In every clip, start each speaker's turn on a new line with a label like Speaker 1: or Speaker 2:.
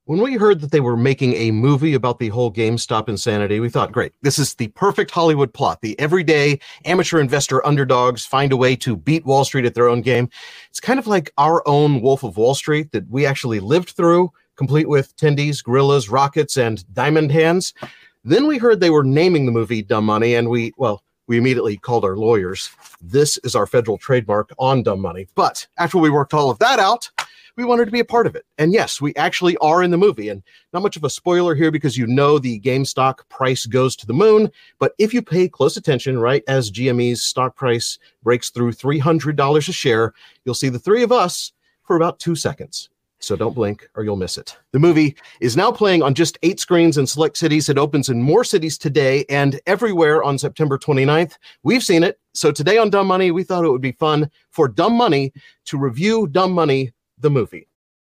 Speaker 1: When we heard that they were making a movie about the whole GameStop insanity, we thought, great, this is the perfect Hollywood plot. The everyday amateur investor underdogs find a way to beat Wall Street at their own game. It's kind of like our own Wolf of Wall Street that we actually lived through, complete with tendies, gorillas, rockets, and diamond hands. Then we heard they were naming the movie Dumb Money, and we immediately called our lawyers. This is our federal trademark on Dumb Money. But after we worked all of that out, we wanted to be a part of it. And yes, we actually are in the movie. And not much of a spoiler here because you know the GameStop price goes to the moon. But if you pay close attention, right as GME's stock price breaks through $300 a share, you'll see the three of us for about 2 seconds. So don't blink or you'll miss it. The movie is now playing on just 8 screens in select cities. It opens in more cities today and everywhere on September 29th. We've seen it. So today on Dumb Money, we thought it would be fun for Dumb Money to review Dumb Money, the movie.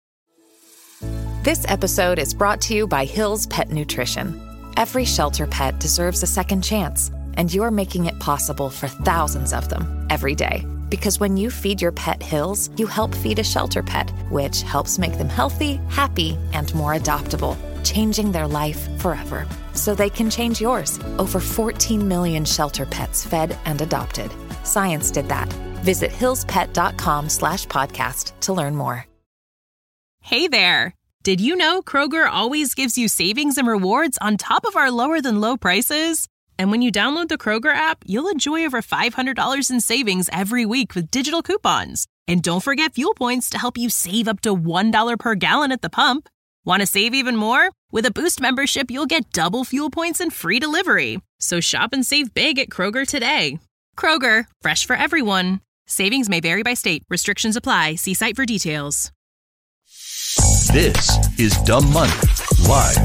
Speaker 2: This episode is brought to you by Hill's Pet Nutrition. Every shelter pet deserves a second chance, and you're making it possible for thousands of them every day. Because when you feed your pet Hill's, you help feed a shelter pet, which helps make them healthy, happy, and more adoptable, changing their life forever. So they can change yours. Over 14 million shelter pets fed and adopted. Science did that. Visit hillspet.com/podcast to learn more.
Speaker 3: Hey there. Did you know Kroger always gives you savings and rewards on top of our lower than low prices? And when you download the Kroger app, you'll enjoy over $500 in savings every week with digital coupons. And don't forget fuel points to help you save up to $1 per gallon at the pump. Want to save even more? With a Boost membership, you'll get double fuel points and free delivery. So shop and save big at Kroger today. Kroger, fresh for everyone. Savings may vary by state. Restrictions apply. See site for details.
Speaker 4: This is Dumb Money Live.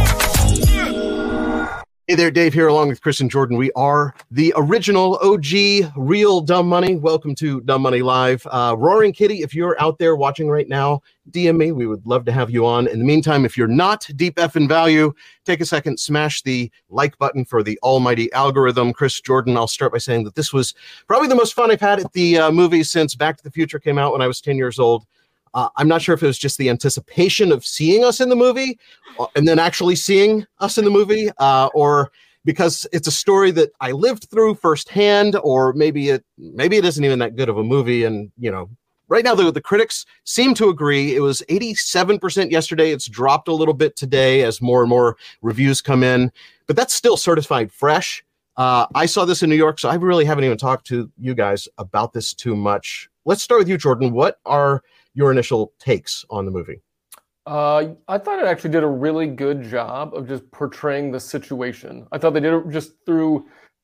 Speaker 1: Hey there, Dave here along with Chris and Jordan. We are the original OG real Dumb Money. Welcome to Dumb Money Live. Roaring Kitty, if you're out there watching right now, DM me. We would love to have you on. In the meantime, if you're not deep F in value, take a second, smash the like button for the almighty algorithm. Chris, Jordan, I'll start by saying that this was probably the most fun I've had at the movie since Back to the Future came out when I was 10 years old. I'm not sure if it was just the anticipation of seeing us in the movie and then actually seeing us in the movie, or because it's a story that I lived through firsthand, or maybe it isn't even that good of a movie. And, you know, right now the critics seem to agree. It was 87% yesterday. It's dropped a little bit today as more and more reviews come in, but that's still certified fresh. I saw this in New York, so I really haven't even talked to you guys about this too much. Let's start with you, Jordan. What are your initial takes on the movie?
Speaker 5: I thought it actually did a really good job of just portraying the situation. I thought they did it just through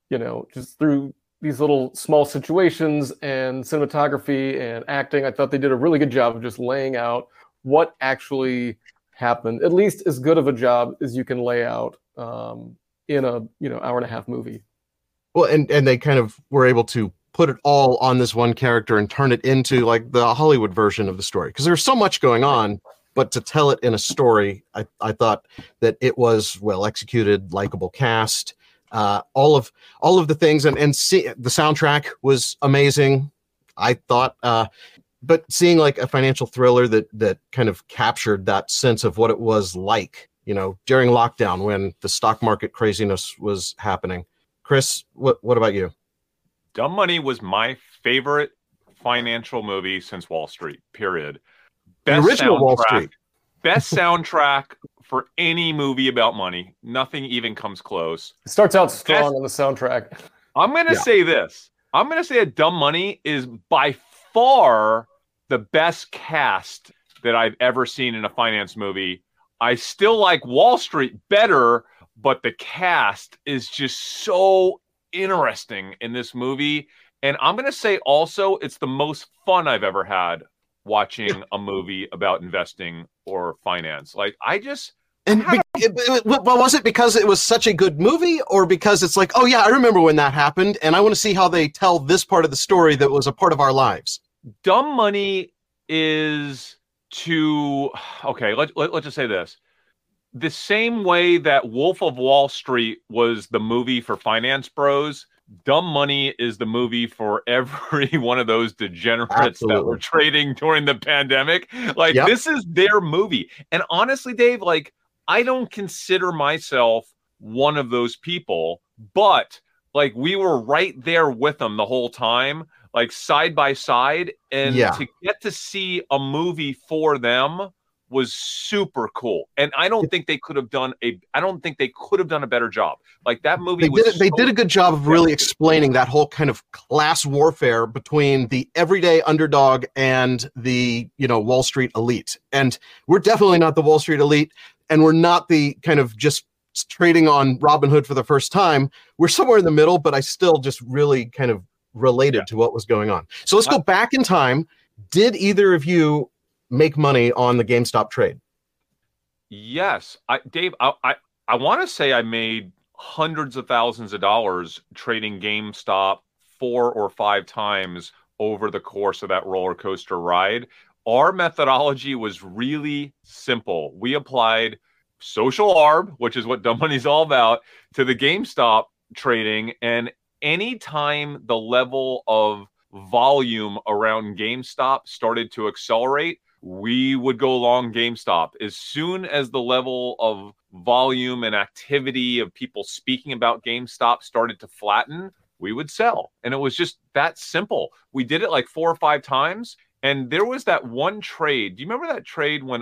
Speaker 5: these little small situations and cinematography and acting. I thought they did a really good job of just laying out what actually happened, at least as good of a job as you can lay out in a hour and a half movie.
Speaker 1: Well, and they kind of were able to put it all on this one character and turn it into like the Hollywood version of the story, because there's so much going on, but to tell it in a story, I thought that it was well executed, likable cast, all of the things, and see, the soundtrack was amazing, I thought, but seeing like a financial thriller that kind of captured that sense of what it was like, during lockdown when the stock market craziness was happening. Chris, what about you?
Speaker 6: Dumb Money was my favorite financial movie since Wall Street, period.
Speaker 1: The original Wall Street.
Speaker 6: Best soundtrack for any movie about money. Nothing even comes close.
Speaker 5: It starts out strong on the soundtrack.
Speaker 6: I'm going to say this. I'm going to say that Dumb Money is by far the best cast that I've ever seen in a finance movie. I still like Wall Street better, but the cast is just so interesting in this movie. And I'm going to say also it's the most fun I've ever had watching a movie about investing or finance. Like, I just...
Speaker 1: was it because it was such a good movie, or because it's like, oh yeah, I remember when that happened, and I want to see how they tell this part of the story that was a part of our lives?
Speaker 6: Dumb Money is let's just say this. The same way that Wolf of Wall Street was the movie for finance bros, Dumb Money is the movie for every one of those degenerates
Speaker 1: Absolutely.
Speaker 6: that were trading during the pandemic. Like,
Speaker 1: Yep.
Speaker 6: this is their movie. And honestly, Dave, like, I don't consider myself one of those people, but like, we were right there with them the whole time, like side by side. And
Speaker 1: Yeah.
Speaker 6: to get to see a movie for them was super cool. And I don't think they could have done a better job. Like, that movie
Speaker 1: They did a good job of really explaining that whole kind of class warfare between the everyday underdog and the, Wall Street elite. And we're definitely not the Wall Street elite, and we're not the kind of just trading on Robinhood for the first time. We're somewhere in the middle, but I still just really kind of related to what was going on. So let's go back in time. Did either of you make money on the GameStop trade?
Speaker 6: Yes. Dave, I want to say I made hundreds of thousands of dollars trading GameStop 4 or 5 times over the course of that roller coaster ride. Our methodology was really simple. We applied social arb, which is what Dumb Money is all about, to the GameStop trading. And anytime the level of volume around GameStop started to accelerate, we would go long GameStop. As soon as the level of volume and activity of people speaking about GameStop started to flatten, we would sell. And it was just that simple. We did it like 4 or 5 times. And there was that one trade. Do you remember that trade when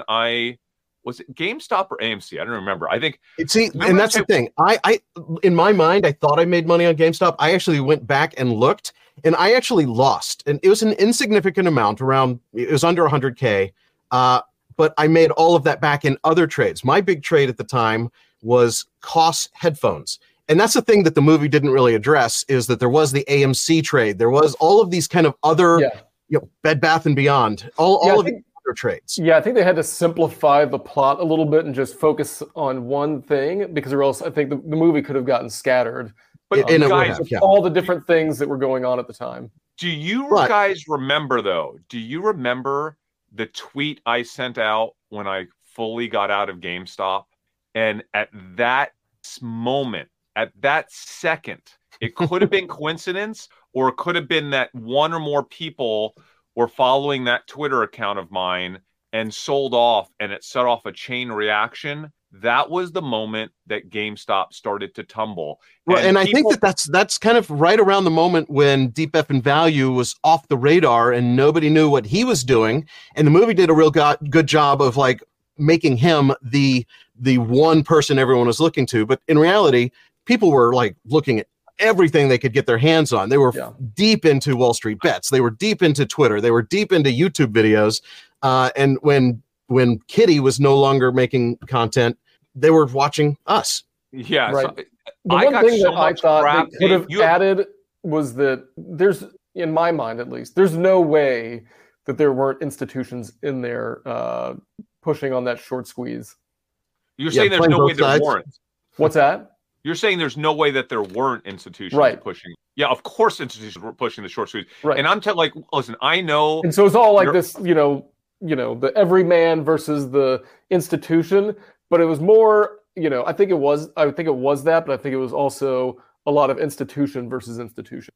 Speaker 6: was it GameStop or AMC? I don't remember. I think.
Speaker 1: And that's the thing. I in my mind, I thought I made money on GameStop. I actually went back and looked, and I actually lost. And it was an insignificant amount, it was under 100K. But I made all of that back in other trades. My big trade at the time was Koss headphones. And that's the thing that the movie didn't really address, is that there was the AMC trade. There was all of these kind of other, Bed Bath & Beyond, all of the other trades.
Speaker 5: Yeah, I think they had to simplify the plot a little bit and just focus on one thing, because or else I think the movie could have gotten scattered.
Speaker 6: But guys,
Speaker 5: all the different things that were going on at the time.
Speaker 6: Do you guys remember, though? Do you remember the tweet I sent out when I fully got out of GameStop? And at that moment, at that second, it could have been coincidence, or it could have been that one or more people were following that Twitter account of mine and sold off, and it set off a chain reaction. That was the moment that GameStop started to tumble.
Speaker 1: Well, and I think that's kind of right around the moment when Deep F and Value was off the radar and nobody knew what he was doing. And the movie did a real good job of like making him the one person everyone was looking to. But in reality, people were like looking at everything they could get their hands on. They were deep into Wall Street Bets. They were deep into Twitter. They were deep into YouTube videos. And when Kitty was no longer making content, they were watching us.
Speaker 6: Yeah.
Speaker 5: Right.
Speaker 6: So
Speaker 5: the one thing that I thought they could have added was that there's, in my mind at least, there's no way that there weren't institutions in there pushing on that short squeeze.
Speaker 6: You're saying there's no way there weren't.
Speaker 5: What's that?
Speaker 6: You're saying there's no way that there weren't institutions pushing. Yeah, of course institutions were pushing the short squeeze.
Speaker 5: Right.
Speaker 6: And I'm listen, I know.
Speaker 5: And so it's all like this, the everyman versus the institution. But it was more, I think it was that, but I think it was also a lot of institution versus institution.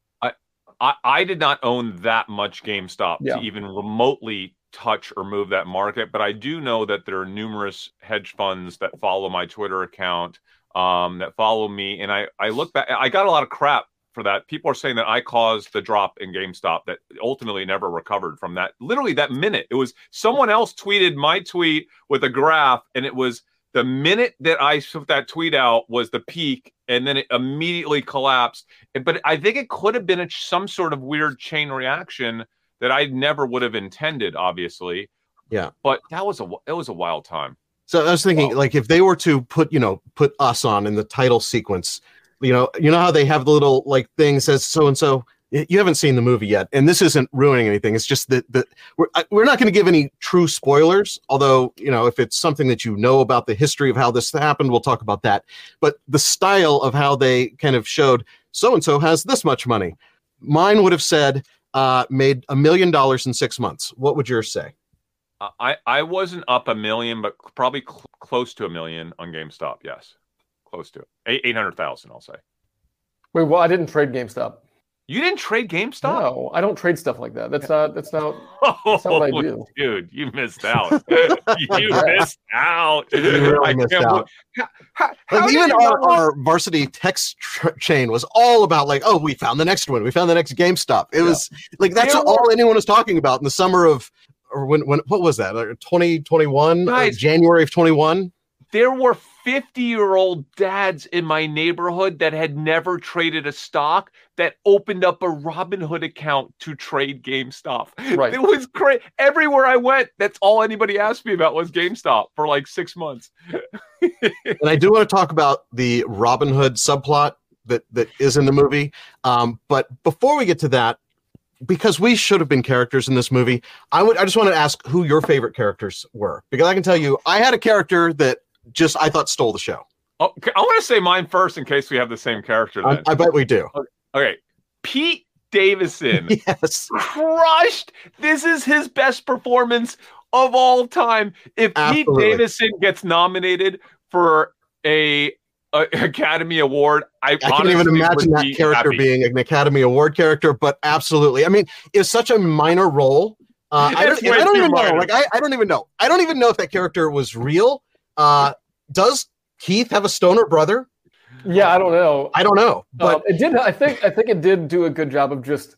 Speaker 6: I did not own that much GameStop to even remotely touch or move that market. But I do know that there are numerous hedge funds that follow my Twitter account, that follow me. And I look back, I got a lot of crap for that. People are saying that I caused the drop in GameStop that ultimately never recovered from that. Literally that minute, it was someone else tweeted my tweet with a graph, and it was the minute that I put that tweet out was the peak, and then it immediately collapsed. But I think it could have been some sort of weird chain reaction that I never would have intended, obviously.
Speaker 1: Yeah.
Speaker 6: But it was a wild time.
Speaker 1: So I was thinking, like, if they were to put us on in the title sequence, you know how they have the little like thing says so and so. You haven't seen the movie yet, and this isn't ruining anything. It's just that we're not going to give any true spoilers. Although, if it's something that about the history of how this happened, we'll talk about that. But the style of how they kind of showed so and so has this much money. Mine would have said made $1 million in 6 months. What would yours say?
Speaker 6: I wasn't up $1 million, but probably close to $1 million on GameStop. Yes, close to it. 800,000, I'll say.
Speaker 5: Wait, well, I didn't trade GameStop.
Speaker 6: You didn't trade GameStop?
Speaker 5: No, I don't trade stuff like that. That's not what I do.
Speaker 6: Dude, you missed out. You missed out.
Speaker 1: You really missed out. Even our varsity text chain was all about like, oh, we found the next one. We found the next GameStop. It was like, that's all anyone was talking about in the summer of, or when what was that? Like 2021, January of 21.
Speaker 6: There were 50-year-old dads in my neighborhood that had never traded a stock that opened up a Robinhood account to trade GameStop.
Speaker 5: Right.
Speaker 6: It was great. Everywhere I went, that's all anybody asked me about was GameStop for like 6 months.
Speaker 1: And I do want to talk about the Robinhood subplot that is in the movie. But before we get to that, because we should have been characters in this movie, I just want to ask who your favorite characters were. Because I can tell you, I had a character that I thought stole the show.
Speaker 6: Oh, I want to say mine first in case we have the same character. Then.
Speaker 1: I bet we do.
Speaker 6: Okay. Pete Davidson.
Speaker 1: Yes.
Speaker 6: Crushed. This is his best performance of all time. If
Speaker 1: Absolutely.
Speaker 6: Pete Davidson gets nominated for a Academy Award, I
Speaker 1: can't even imagine that character being an Academy Award character, but absolutely. I mean, it's such a minor role. I don't even know. Like, I don't even know. I don't even know if that character was real. Does Keith have a stoner brother?
Speaker 5: Yeah, I don't know.
Speaker 1: But
Speaker 5: it did. I think it did do a good job of just,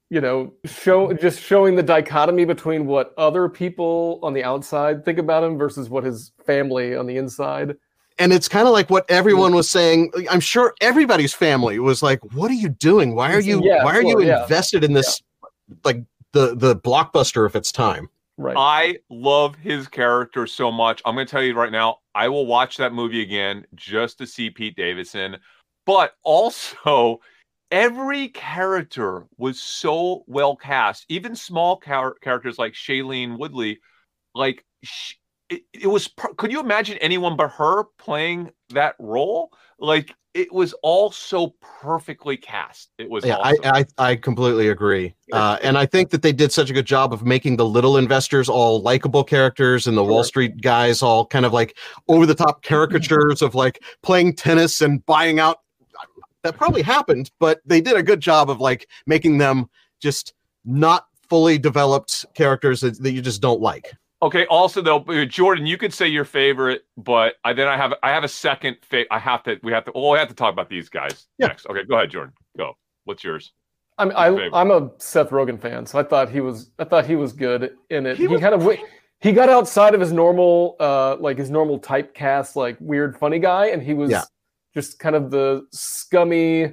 Speaker 5: showing the dichotomy between what other people on the outside think about him versus what his family on the inside.
Speaker 1: And it's kind of like what everyone was saying. I'm sure everybody's family was like, "What are you doing? Why are you invested in this, like the blockbuster of its time?"
Speaker 5: Right.
Speaker 6: I love his character so much. I'm going to tell you right now, I will watch that movie again just to see Pete Davidson. But also, every character was so well cast. Even small characters like Shailene Woodley, like it was. Could you imagine anyone but her playing that role? Like, it was all so perfectly cast. It was awesome.
Speaker 1: I completely agree. And I think that they did such a good job of making the little investors all likable characters and the Wall Street guys all kind of like over the top caricatures of like playing tennis and buying out. That probably happened, but they did a good job of like making them just not fully developed characters that you just don't like.
Speaker 6: Okay. Also, though, Jordan, you could say your favorite, but I have a second favorite. We have to talk about these guys next. Okay, go ahead, Jordan. Go. What's yours?
Speaker 5: I'm a Seth Rogen fan, so I thought he was good in it. He got outside of his normal typecast, like weird funny guy, and he was just kind of the scummy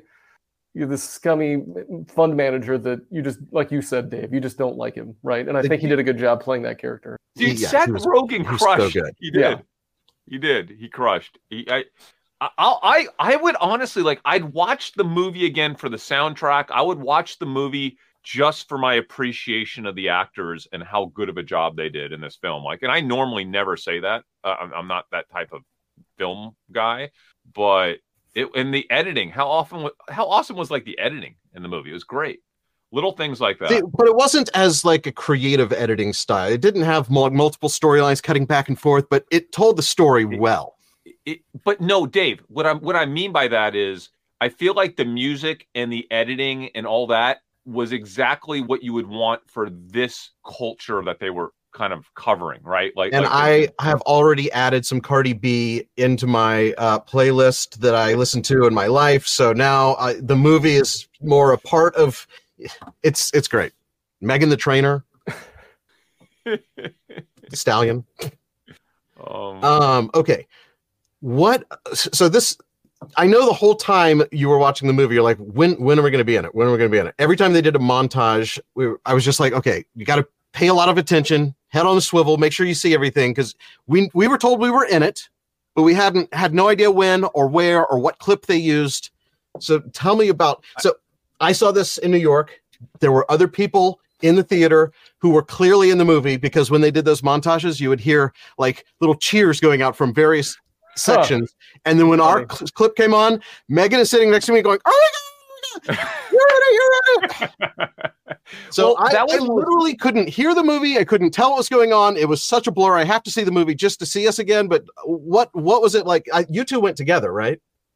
Speaker 5: fund manager that you just, like you said, Dave, you just don't like him, right? And I think he did a good job playing that character.
Speaker 6: Dude, Seth Rogen crushed. So good. He did. Yeah. He did. He crushed. I would honestly, like, I'd watch the movie again for the soundtrack. I would watch the movie just for my appreciation of the actors and how good of a job they did in this film. Like, and I normally never say that. I'm not that type of film guy, but in the editing, how awesome was like the editing in the movie? It was great. Little things like that.
Speaker 1: But it wasn't as like a creative editing style. It didn't have multiple storylines cutting back and forth, but it told the story well.
Speaker 6: But no, Dave, what I mean by that is I feel like the music and the editing and all that was exactly what you would want for this culture that they were kind of covering, right? I have already added some Cardi B into my playlist that I listen to in my life. So now the movie is more a part of. It's great. Megan the Trainer, Stallion. Okay. So this, I know the whole time you were watching the movie, you're like, when are we going to be in it? When are we going to be in it? Every time they did a montage, I was just like, okay, you got to pay a lot of attention, head on the swivel, make sure you see everything, because we were told we were in it, but we had no idea when or where or what clip they used. So tell me about. So I saw this in New York. There were other people in the theater who were clearly in the movie, because when they did those montages, you would hear like little cheers going out from various sections. And then when our clip came on, Megan is sitting next to me going, "Oh my God, you're ready." So I literally couldn't hear the movie. I couldn't tell what was going on. It was such a blur. I have to see the movie just to see us again. But what was it like? You two went together, right?
Speaker 5: Yeah.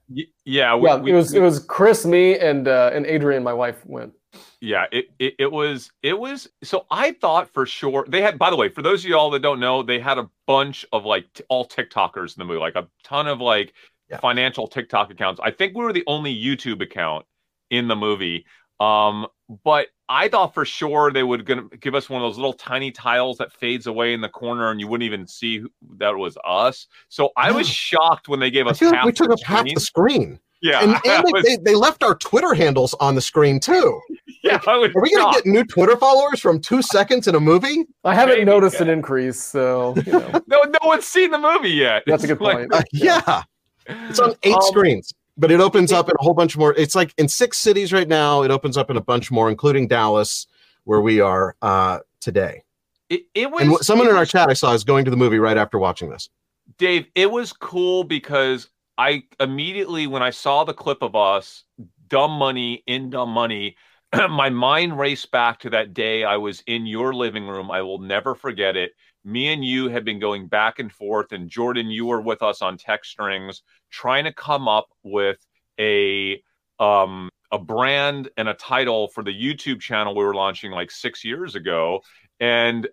Speaker 5: Yeah, it was Chris, me, and Adrian, my wife, went.
Speaker 6: Yeah, it was. So I thought for sure they had. By the way, for those of y'all that don't know, they had a bunch of like all TikTokers in the movie, like a ton of like financial TikTok accounts. I think we were the only YouTube account in the movie. But I thought for sure they would gonna give us one of those little tiny tiles that fades away in the corner, and you wouldn't even see that it was us. So I was shocked when they gave us.
Speaker 1: We took up half the screen.
Speaker 6: Yeah,
Speaker 1: and they left our Twitter handles on the screen too.
Speaker 6: Yeah,
Speaker 1: are we going to get new Twitter followers from 2 seconds in a movie?
Speaker 5: I haven't noticed an increase, so
Speaker 6: no one's seen the movie yet.
Speaker 5: That's a good point.
Speaker 1: It's on 8 screens, but it opens up in a whole bunch more. It's like in 6 cities right now. It opens up in a bunch more, including Dallas, where we are today. And someone in our chat I saw is going to the movie right after watching this.
Speaker 6: Dave, it was cool because I immediately, when I saw the clip of us, Dumb Money in Dumb Money, my mind raced back to that day I was in your living room. I will never forget it. Me and you had been going back and forth, and Jordan, you were with us on text strings, trying to come up with a brand and a title for the YouTube channel we were launching like 6 years ago. And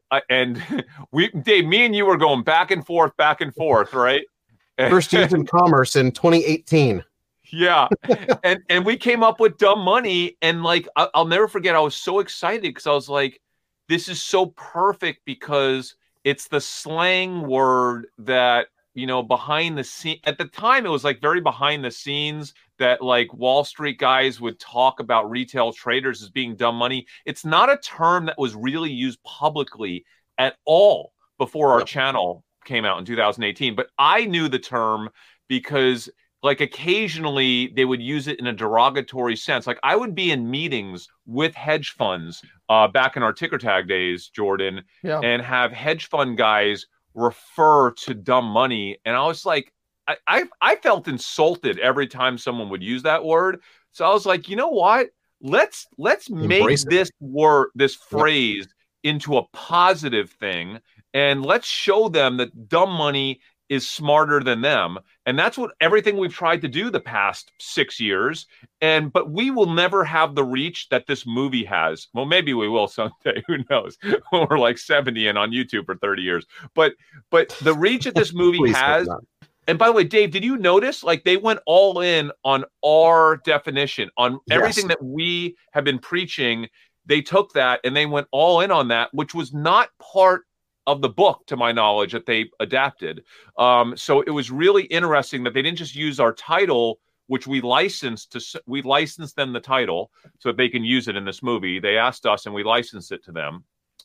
Speaker 6: Dave, me and you were going back and forth, right?
Speaker 1: First Youth in Commerce in 2018.
Speaker 6: Yeah. and we came up with Dumb Money, and like I'll never forget, I was so excited because I was like, this is so perfect because it's the slang word that, behind the scene at the time, it was like very behind the scenes that like Wall Street guys would talk about retail traders as being dumb money. It's not a term that was really used publicly at all before our channel came out in 2018, but I knew the term because like occasionally they would use it in a derogatory sense. Like I would be in meetings with hedge funds back in our ticker tag days, Jordan, and have hedge fund guys refer to dumb money. And I was like, I felt insulted every time someone would use that word. So I was like, you know what? Let's make this phrase into a positive thing, and let's show them that dumb money is smarter than them. And that's what everything we've tried to do the past 6 years. But we will never have the reach that this movie has. Well, maybe we will someday. Who knows? When we're like 70 and on YouTube for 30 years. But the reach that this movie has. And by the way, Dave, did you notice like they went all in on our definition, on everything that we have been preaching? They took that and they went all in on that, which was not part of the book, to my knowledge, that they adapted. So it was really interesting that they didn't just use our title, which we licensed them the title so that they can use it in this movie. They asked us and we licensed it to them.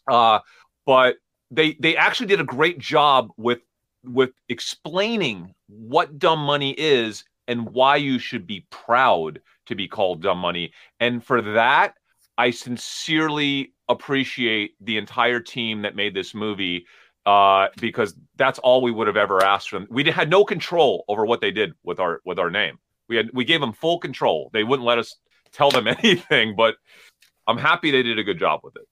Speaker 6: But they actually did a great job with explaining what dumb money is and why you should be proud to be called dumb money. And for that, I sincerely appreciate the entire team that made this movie because that's all we would have ever asked from them. We had no control over what they did with our name. We gave them full control. They wouldn't let us tell them anything, but I'm happy they did a good job with it.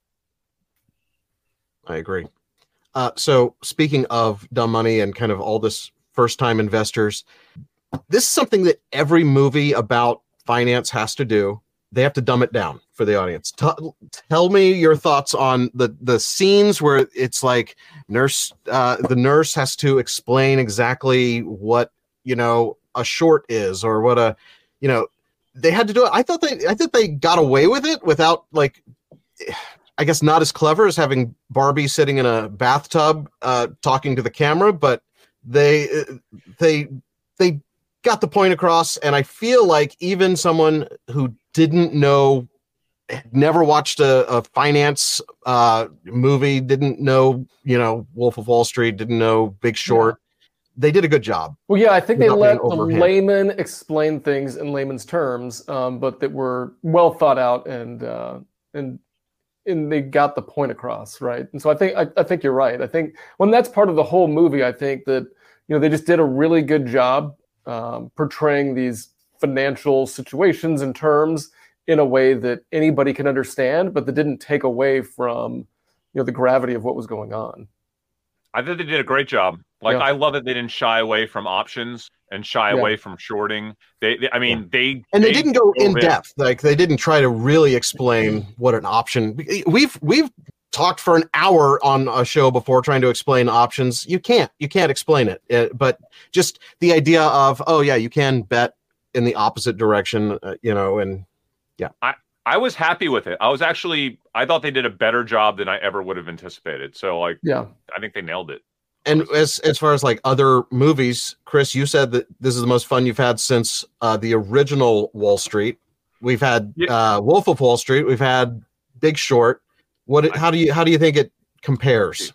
Speaker 1: I agree. So speaking of dumb money and kind of all this first-time investors, this is something that every movie about finance has to do. They have to dumb it down for the audience. Tell me your thoughts on the scenes where it's like the nurse has to explain exactly what, a short is or what they had to do it. I think they got away with it without like, I guess not as clever as having Barbie sitting in a bathtub talking to the camera, but they got the point across. And I feel like even someone who didn't know, never watched a finance movie, didn't know, Wolf of Wall Street, didn't know Big Short. They did a good job.
Speaker 5: Well, yeah, I think they let the layman explain things in layman's terms, but that were well thought out and they got the point across, right? And so I think you're right. I think when that's part of the whole movie, I think that they just did a really good job portraying these financial situations and terms in a way that anybody can understand, but that didn't take away from the gravity of what was going on.
Speaker 6: I think they did a great job. I love that they didn't shy away from options. and shy away from shorting. They they
Speaker 1: didn't go in
Speaker 6: in
Speaker 1: depth. Like they didn't try to really explain what an option. We've talked for an hour on a show before trying to explain options. You can't explain it. But just the idea of, oh yeah, you can bet in the opposite direction, and yeah.
Speaker 6: I was happy with it. I thought they did a better job than I ever would have anticipated. So I think they nailed it.
Speaker 1: And as far as like other movies, Chris, you said that this is the most fun you've had since the original Wall Street. We've had Wolf of Wall Street. We've had Big Short. How do you think it compares?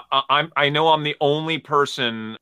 Speaker 6: I know I'm the only person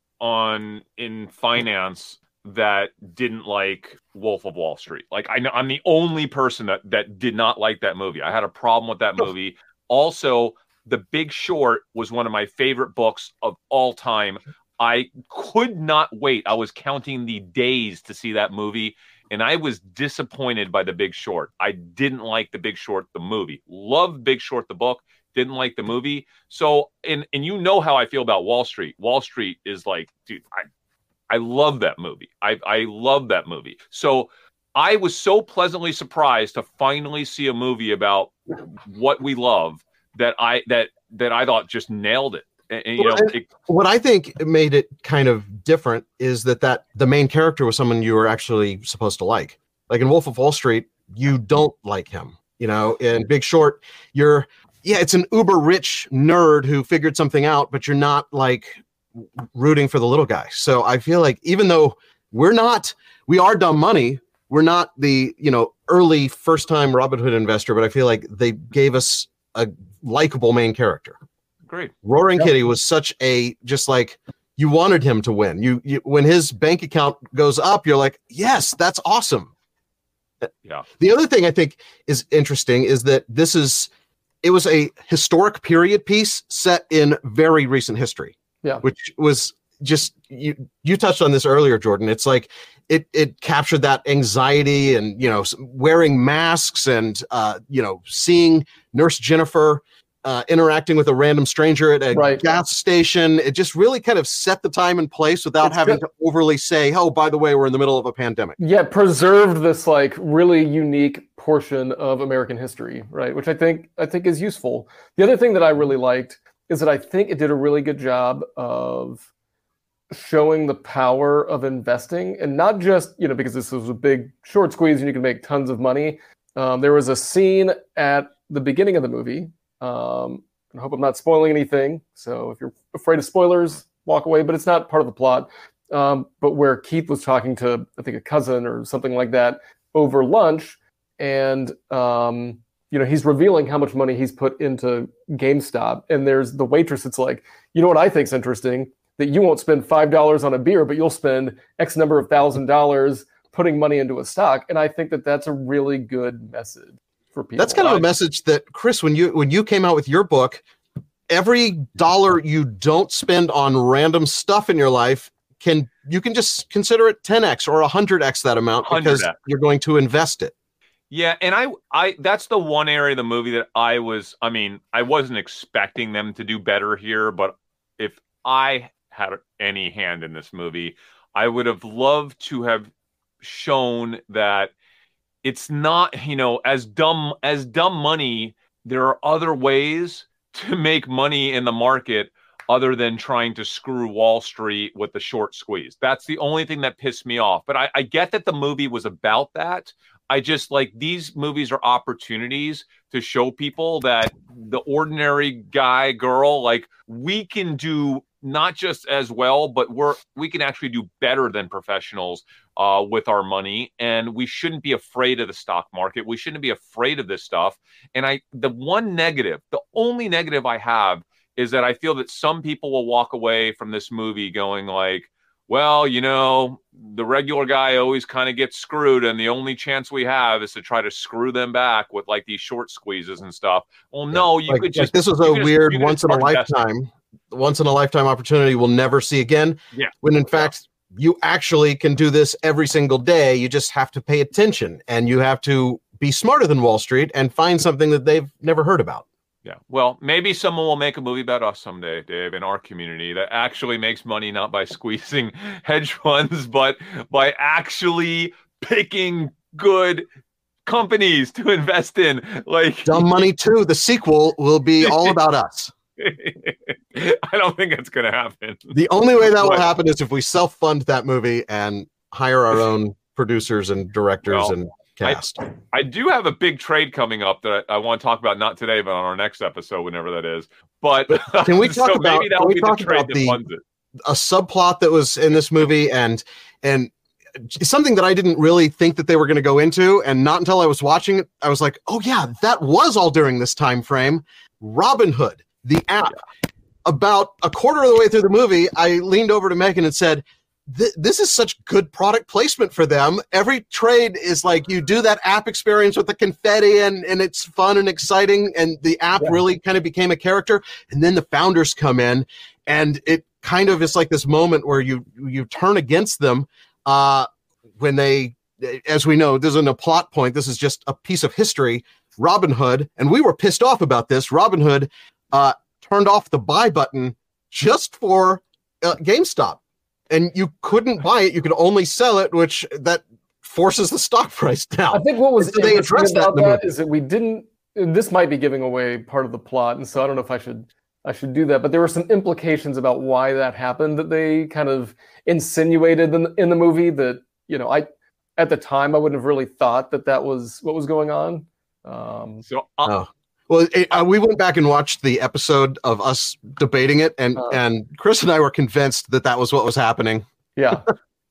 Speaker 6: in finance that didn't like Wolf of Wall Street. Like I know I'm the only person that did not like that movie. I had a problem with that movie. Also, The Big Short was one of my favorite books of all time. I could not wait. I was counting the days to see that movie, and I was disappointed by The Big Short. I didn't like The Big Short, the movie. Loved Big Short, the book. Didn't like the movie. So, and you know how I feel about Wall Street. Wall Street is like, dude, I love that movie. I love that movie. So I was so pleasantly surprised to finally see a movie about what we love that I thought just nailed it. And,
Speaker 1: what I think made it kind of different is that the main character was someone you were actually supposed to like. Like in Wolf of Wall Street, you don't like him. In Big Short, it's an uber rich nerd who figured something out, but you're not like rooting for the little guy. So I feel like even though we are Dumb Money, we're not the early first time Robin Hood investor, but I feel like they gave us a likable main character.
Speaker 6: Great.
Speaker 1: Roaring Kitty was such just like you wanted him to win. You when his bank account goes up, you're like, yes, that's awesome.
Speaker 6: Yeah.
Speaker 1: The other thing I think is interesting is that it was a historic period piece set in very recent history.
Speaker 5: Yeah.
Speaker 1: Which was just you touched on this earlier, Jordan. It's like it captured that anxiety and wearing masks and seeing Nurse Jennifer interacting with a random stranger at a gas station. It just really kind of set the time and place without having to overly say, oh, by the way, we're in the middle of a pandemic.
Speaker 5: Yeah, preserved this like really unique portion of American history, right? Which I think is useful. The other thing that I really liked is that I think it did a really good job of showing the power of investing, and not just, because this was a big short squeeze and you can make tons of money. There was a scene at the beginning of the movie. I hope I'm not spoiling anything. So if you're afraid of spoilers, walk away, but it's not part of the plot. But where Keith was talking to, I think, a cousin or something like that over lunch, and he's revealing how much money he's put into GameStop. And there's the waitress. It's like, what I think's interesting, that you won't spend $5 on a beer, but you'll spend X number of $1,000 putting money into a stock. And I think that that's a really good message for people.
Speaker 1: That's kind of a message that, Chris, when you came out with your book, every dollar you don't spend on random stuff in your life, you can just consider it 10x or 100x that amount because you're going to invest it.
Speaker 6: Yeah, and I that's the one area of the movie that I wasn't expecting them to do better here, but if I had any hand in this movie, I would have loved to have shown that it's not, as dumb money, there are other ways to make money in the market other than trying to screw Wall Street with the short squeeze. That's the only thing that pissed me off. But I get that the movie was about that. I just like these movies are opportunities to show people that the ordinary guy, girl, like we can do not just as well, but we can actually do better than professionals with our money. And we shouldn't be afraid of the stock market. We shouldn't be afraid of this stuff. And the only negative I have is that I feel that some people will walk away from this movie going like, well, the regular guy always kind of gets screwed, and the only chance we have is to try to screw them back with like these short squeezes and stuff. Well, no, you could just.
Speaker 1: This was a weird once in a lifetime opportunity we'll never see again.
Speaker 6: Yeah.
Speaker 1: When in fact, you actually can do this every single day. You just have to pay attention, and you have to be smarter than Wall Street and find something that they've never heard about.
Speaker 6: Yeah. Well, maybe someone will make a movie about us someday, Dave, in our community that actually makes money not by squeezing hedge funds, but by actually picking good companies to invest in. Like
Speaker 1: Dumb Money 2, the sequel, will be all about us.
Speaker 6: I don't think it's going to happen.
Speaker 1: The only way that will happen is if we self-fund that movie and hire our own producers and directors and cast.
Speaker 6: I do have a big trade coming up that I want to talk about, not today, but on our next episode, whenever that is. But
Speaker 1: can we talk about,
Speaker 6: maybe that'll be the trade that funds it.
Speaker 1: A subplot that was in this movie and something that I didn't really think that they were going to go into, and not until I was watching it, I was like, oh yeah, that was all during this time frame. Robinhood, the app. Yeah. About a quarter of the way through the movie, I leaned over to Megan and said, this is such good product placement for them. Every trade is like you do that app experience with the confetti and it's fun and exciting. And the app really kind of became a character. And then the founders come in and it kind of is like this moment where you turn against them when they, as we know, this isn't a plot point. This is just a piece of history. Robinhood, and we were pissed off about this. Robinhood turned off the buy button just for GameStop. And you couldn't buy it; you could only sell it, which that forces the stock price down.
Speaker 5: I think what was interesting about that is that we didn't. This might be giving away part of the plot, and so I don't know if I should do that. But there were some implications about why that happened that they kind of insinuated in the movie. That at the time I wouldn't have really thought that was what was going on.
Speaker 1: Well, we went back and watched the episode of us debating it, and Chris and I were convinced that was what was happening.
Speaker 5: Yeah.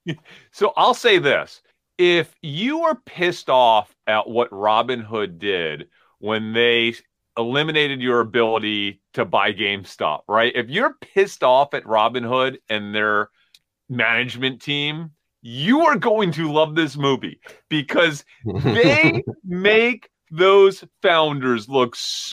Speaker 6: So I'll say this. If you were pissed off at what Robinhood did when they eliminated your ability to buy GameStop, right? If you're pissed off at Robinhood and their management team, you are going to love this movie because they make those founders look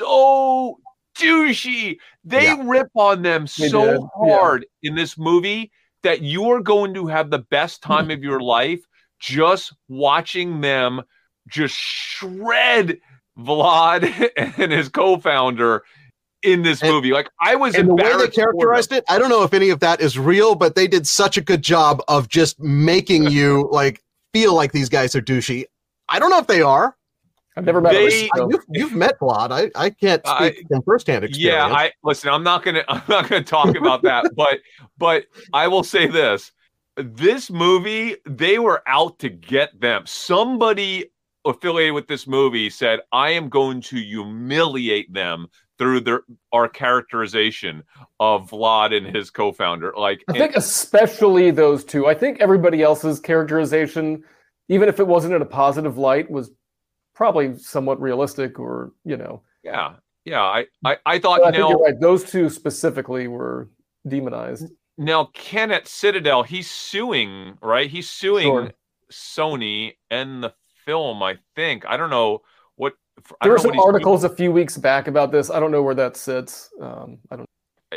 Speaker 6: so douchey. They rip on them so hard in this movie that you are going to have the best time of your life just watching them just shred Vlad and his co-founder in this movie. Like I was
Speaker 1: and
Speaker 6: embarrassed.
Speaker 1: The way they characterized it, I don't know if any of that is real, but they did such a good job of just making you like feel like these guys are douchey. I don't know if they are.
Speaker 5: I've never met
Speaker 1: you've met Vlad. I can't speak from firsthand experience.
Speaker 6: Yeah, listen. I'm not gonna talk about that. But I will say this: this movie, they were out to get them. Somebody affiliated with this movie said, "I am going to humiliate them through our characterization of Vlad and his co-founder." I
Speaker 5: think especially those two. I think everybody else's characterization, even if it wasn't in a positive light, was probably somewhat realistic, or
Speaker 6: Yeah. I thought.
Speaker 5: But I think you're right. Those two specifically were demonized.
Speaker 6: Now, Ken at Citadel, he's suing, right? He's suing Sony and the film. I think. I don't know what.
Speaker 5: There were some articles a few weeks back about this. I don't know where that sits. I don't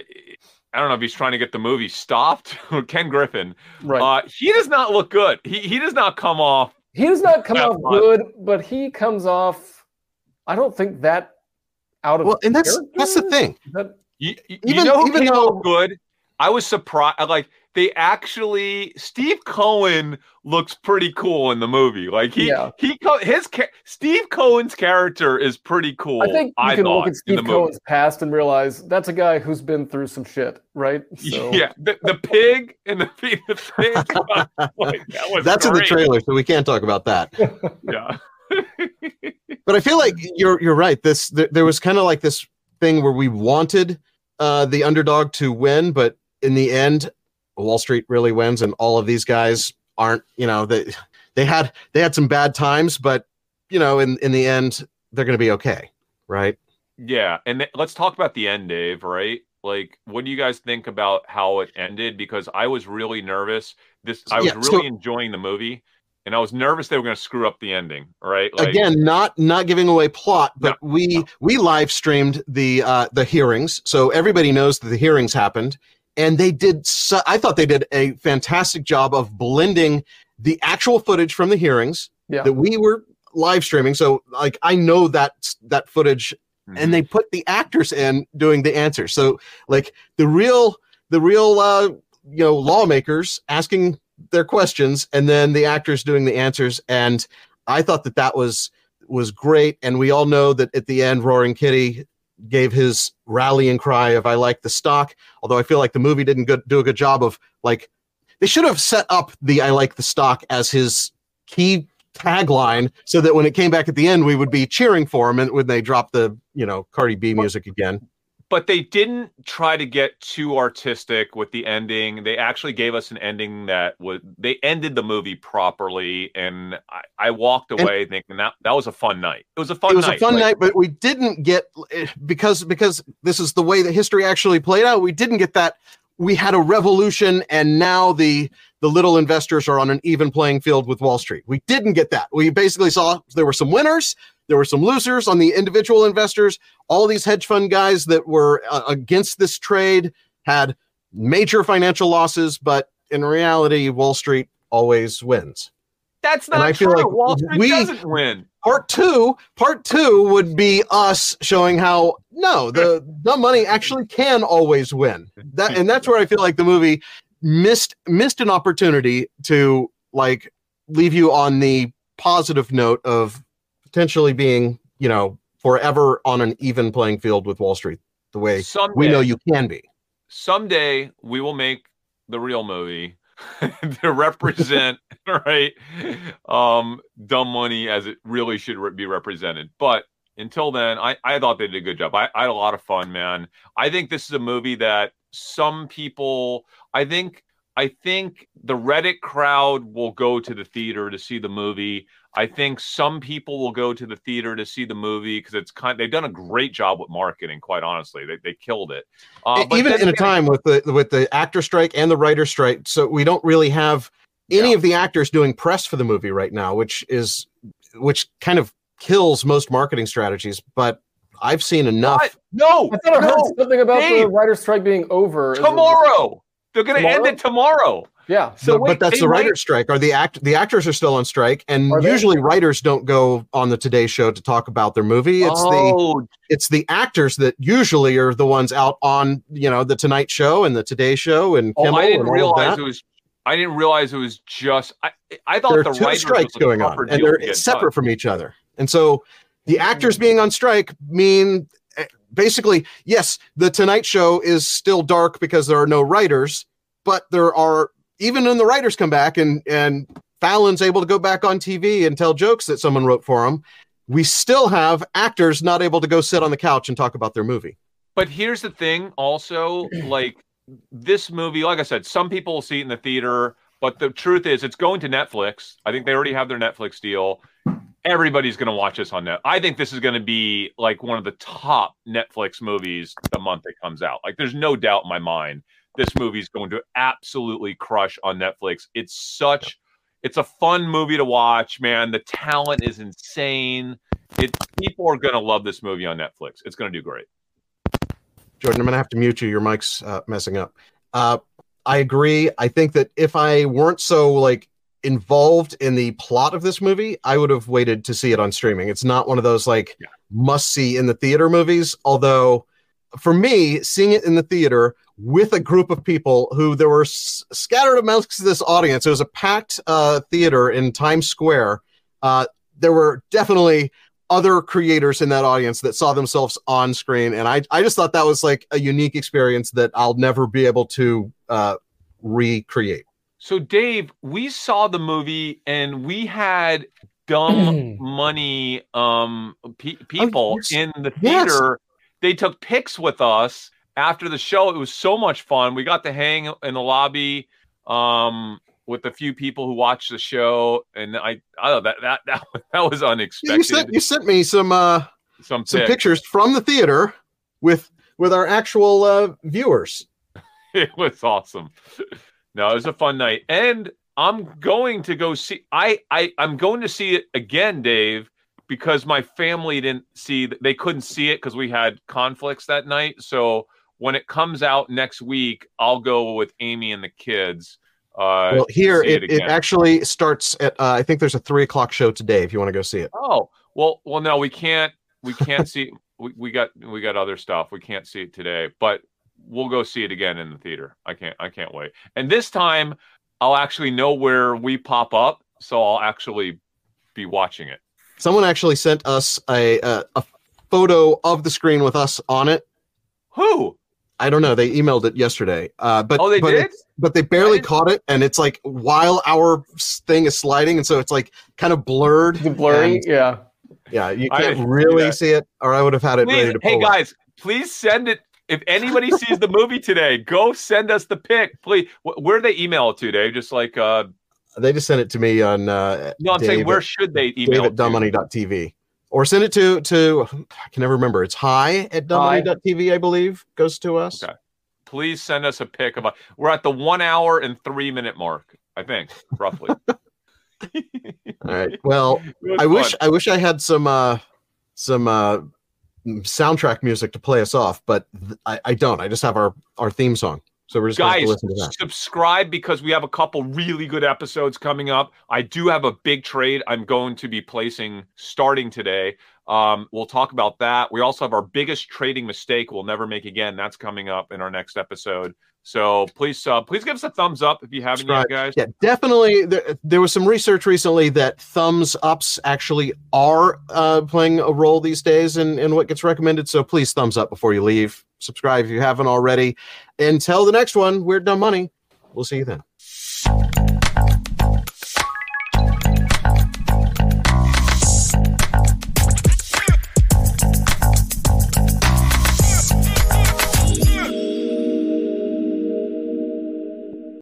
Speaker 6: know if he's trying to get the movie stopped. Ken Griffin,
Speaker 5: right?
Speaker 6: He does not look good. He does not come off.
Speaker 5: He does not come off good, but he comes off. I don't think that out of.
Speaker 1: Well, and that's the thing.
Speaker 6: Even though good, I was surprised. Like Steve Cohen looks pretty cool in the movie. Like Steve Cohen's character is pretty cool.
Speaker 5: I think you can look at Steve Cohen's past and realize that's a guy who's been through some shit, right? So.
Speaker 6: Yeah, the pig and the pig.
Speaker 1: That's great. In the trailer, so we can't talk about that.
Speaker 6: Yeah,
Speaker 1: but I feel like you're right. There was kind of like this thing where we wanted the underdog to win, but in the end, Wall Street really wins, and all of these guys aren't. They had some bad times, but in the end, they're going to be okay, right?
Speaker 6: Yeah, and let's talk about the end, Dave. Right? Like, what do you guys think about how it ended? Because I was really nervous. I was really enjoying the movie, and I was nervous they were going to screw up the ending. Right? Like,
Speaker 1: again, not giving away plot, but we live streamed the hearings, so everybody knows that the hearings happened. And they did. I thought they did a fantastic job of blending the actual footage from the hearings that we were live streaming. So, like, I know that footage and they put the actors in doing the answers. So like the real lawmakers asking their questions, and then the actors doing the answers. And I thought that was great. And we all know that at the end, Roaring Kitty gave his rallying cry of "I like the stock." Although I feel like the movie didn't do a good job of, like, they should have set up the "I like the stock" as his key tagline, so that when it came back at the end, we would be cheering for him, and when they dropped the Cardi B music again.
Speaker 6: But they didn't try to get too artistic with the ending. They actually gave us an ending they ended the movie properly, and I walked away thinking that was a fun night. It was a fun night,
Speaker 1: but we didn't get, because this is the way that history actually played out. We didn't get that. We had a revolution, and now the little investors are on an even playing field with Wall Street. We didn't get that. We basically saw there were some winners, there were some losers on the individual investors. All these hedge fund guys that were against this trade had major financial losses, but in reality, Wall Street always wins.
Speaker 6: That's not true. Like Wall Street doesn't win.
Speaker 1: Part two would be us showing how the money actually can always win. And that's where I feel like the movie missed an opportunity to, like, leave you on the positive note of potentially being, forever on an even playing field with Wall Street, the way we know you can be.
Speaker 6: Someday we will make the real movie to represent right dumb money as it really should be represented. But until then, I thought they did a good job. I had a lot of fun, man. I think this is a movie that some people, I think the Reddit crowd will go to the theater to see the movie. I think some people will go to the theater to see the movie because they've done a great job with marketing. Quite honestly, they killed it.
Speaker 1: Even in a time with the actor strike and the writer strike, so we don't really have any of the actors doing press for the movie right now, which kind of kills most marketing strategies. But I've seen enough.
Speaker 5: I thought I heard something about the writer strike being over
Speaker 6: tomorrow. They're going to end it tomorrow.
Speaker 5: Yeah.
Speaker 1: So but that's the writer's strike. Or the actors are still on strike, and usually writers don't go on the Today Show to talk about their movie. It's the actors that usually are the ones out on the Tonight Show and the Today Show and Kimmel.
Speaker 6: I didn't realize it was just. I thought
Speaker 1: there are two strikes going on, and they're separate from each other. And so the actors being on strike mean basically, yes, the Tonight Show is still dark because there are no writers, but there are. Even when the writers come back and Fallon's able to go back on TV and tell jokes that someone wrote for him, we still have actors not able to go sit on the couch and talk about their movie.
Speaker 6: But here's the thing also, like, this movie, like I said, some people will see it in the theater, but the truth is it's going to Netflix. I think they already have their Netflix deal. Everybody's going to watch this on Net. I think this is going to be like one of the top Netflix movies the month it comes out. Like, there's no doubt in my mind. This movie is going to absolutely crush on Netflix. It's a fun movie to watch, man. The talent is insane. People are going to love this movie on Netflix. It's going to do great.
Speaker 1: Jordan, I'm going to have to mute you. Your mic's messing up. I agree. I think that if I weren't so involved in the plot of this movie, I would have waited to see it on streaming. It's not one of those must see in the theater movies. Although for me, seeing it in the theater with a group of people who there were scattered amongst this audience. It was a packed theater in Times Square. There were definitely other creators in that audience that saw themselves on screen. And I just thought that was like a unique experience that I'll never be able to recreate.
Speaker 6: So Dave, we saw the movie and we had dumb money people in the theater. Yes. They took pics with us after the show. It was so much fun. We got to hang in the lobby with a few people who watched the show, and I don't know that was unexpected.
Speaker 1: You sent me some pictures from the theater with our actual viewers.
Speaker 6: It was awesome. No, it was a fun night, and I'm going to go see. I'm going to see it again, Dave, because my family they couldn't see it because we had conflicts that night. So when it comes out next week, I'll go with Amy and the kids.
Speaker 1: Well, here it actually starts at I think there's a 3:00 show today if you want to go see it.
Speaker 6: Oh, well, no, we can't see. we got other stuff. We can't see it today, but we'll go see it again in the theater. I can't wait. And this time I'll actually know where we pop up, so I'll actually be watching it.
Speaker 1: Someone actually sent us a photo of the screen with us on it.
Speaker 6: Who?
Speaker 1: I don't know. They emailed it yesterday. But
Speaker 6: they did?
Speaker 1: But they barely caught it, and it's like while our thing is sliding, and so it's like kind of blurred.
Speaker 5: The blurry, yeah.
Speaker 1: Yeah, you can't really see it, or I would have had it ready to pull.
Speaker 6: Hey guys, please send it. If anybody sees the movie today, go send us the pic, please. Where do they email it to, Dave? Just like
Speaker 1: they just sent it to me on.
Speaker 6: No, I'm saying where should they email it?
Speaker 1: Dave@dumbmoney.tv. Or send it to I can never remember. It's hi@dumbmoney.tv, I believe, goes to us.
Speaker 6: Okay. Please send us a pic of we're at the 1 hour and 3 minute mark, I think, roughly.
Speaker 1: All right. Well, I wish I had some soundtrack music to play us off, but I don't. I just have our theme song. So we're just going to listen to that.
Speaker 6: Subscribe because we have a couple really good episodes coming up. I do have a big trade I'm going to be placing starting today. We'll talk about that. We also have our biggest trading mistake we'll never make again. That's coming up in our next episode. So please give us a thumbs up if you haven't yet, guys.
Speaker 1: Yeah, definitely. There was some research recently that thumbs ups actually are playing a role these days in what gets recommended. So please thumbs up before you leave. Subscribe if you haven't already. Until the next one, We're Dumb Money. We'll see you then.